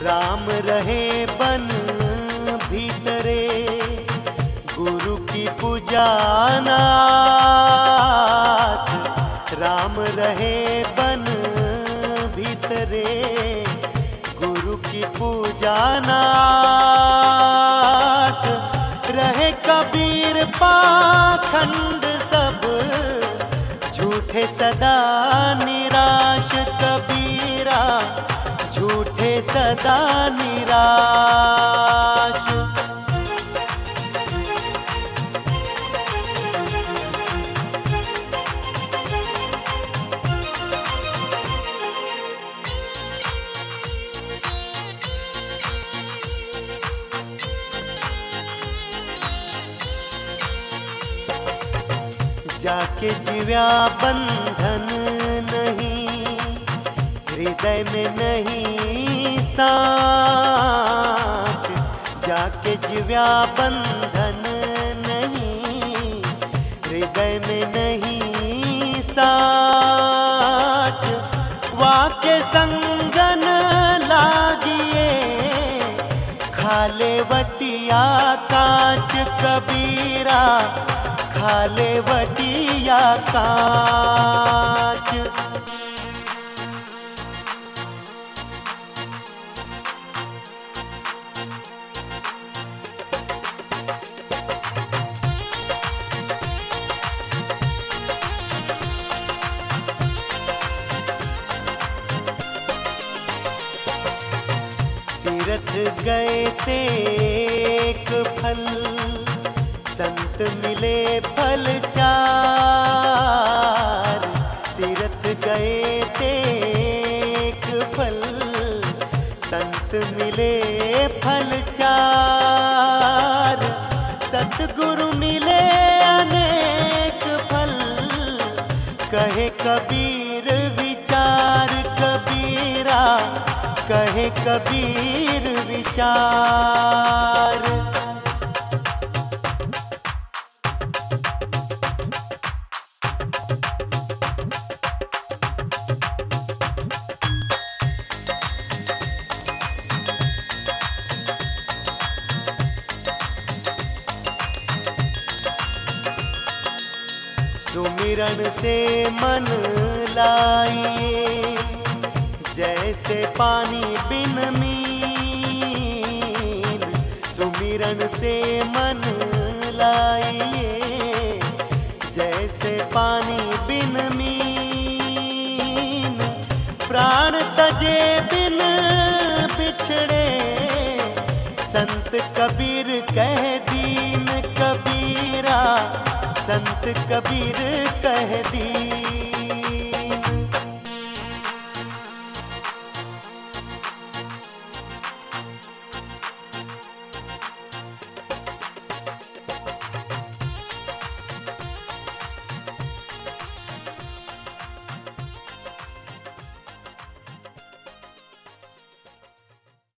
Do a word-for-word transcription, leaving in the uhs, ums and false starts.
राम रहे बन भीतरे, गुरु की पूजा नास। राम रहे बन भीतरे, गुरु की पूजा नास। रहे कबीर पाखंड सब, झूठे सदा निराश कबीरा, झूठे सदा निराश। जाके जीव्या बंधन नहीं, हृदय में नहीं साँच। जाके जीव्या बंधन नहीं, हृदय में नहीं साँच। वाके संगन लागिए, खाले वटिया कांच कबीरा, खाले वटिया कांच। तीरथ गए ते एक फल, संत मिले फल चार। तीरथ गए ते एक फल, संत मिले फल चार। सतगुरु मिले अनेक फल, कहे कबीर विचार कबीरा, कहे कबीर विचार। सुमिरन से मन लाइए, जैसे पानी बिन मीन। सुमिरन से मन लाइए, जैसे पानी बिन मीन। प्राण तजे बिन बिछड़े, संत कबीर कह दीन कबीरा, संत कबीर कह दी।